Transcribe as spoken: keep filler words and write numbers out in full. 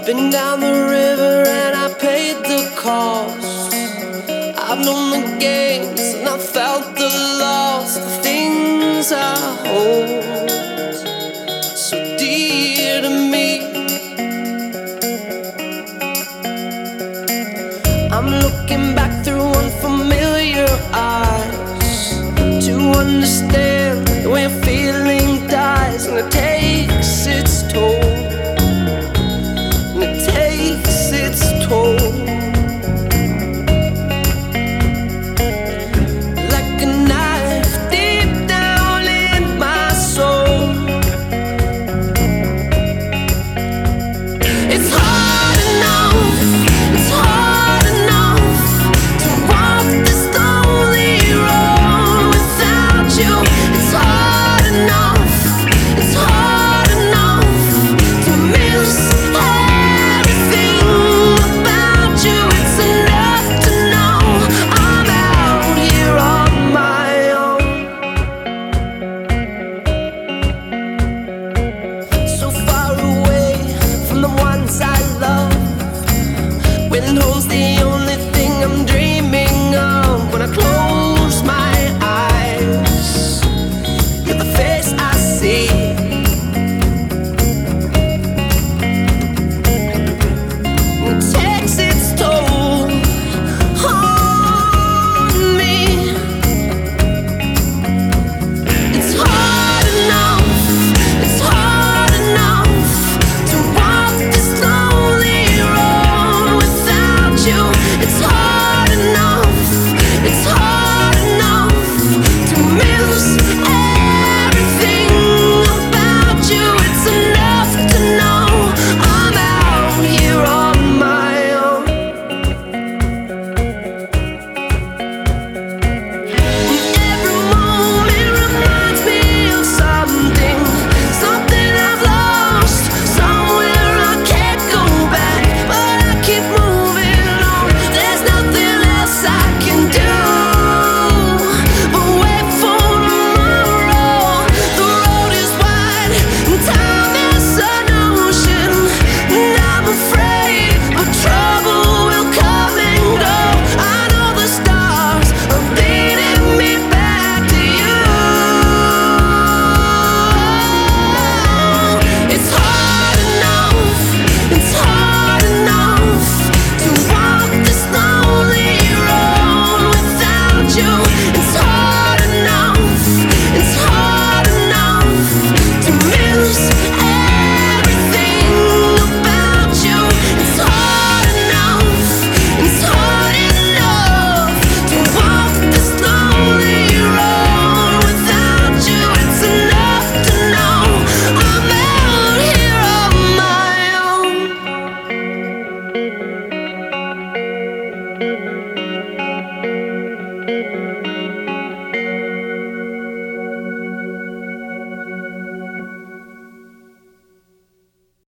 Been down the river and I paid the cost. I've known the games and I felt the loss. The things I hold so dear to me. I'm looking back through unfamiliar eyes to understand the way a feeling dies, and it takes its toll. Takes its toll. Like a knife deep down in my soul. It's hard enough, it's hard enough to walk this lonely road without you. It's hard enough, it's hard enough to miss home's the only thing I'm dreaming of. When I close my eyes, you're the face I see. It takes its toll on me. It's hard enough, it's hard enough to walk this lonely road without you. It's hard enough, it's hard enough to miss everything about you. It's enough to know I'm out here on my own. Every moment reminds me of something, something I've lost, somewhere I can't go back, but I keep moving on. There's nothing else I can do but wait for tomorrow. The road is wide and time is an ocean, and I'm afraid but trouble will come and go. I know the stars are leading me back to you. It's hard enough, it's hard enough to walk this lonely road without you. It's hard enough, it's hard enough to miss everything about you. It's hard enough, it's hard enough to walk this lonely road without you. It's enough to know I'm out here on my own.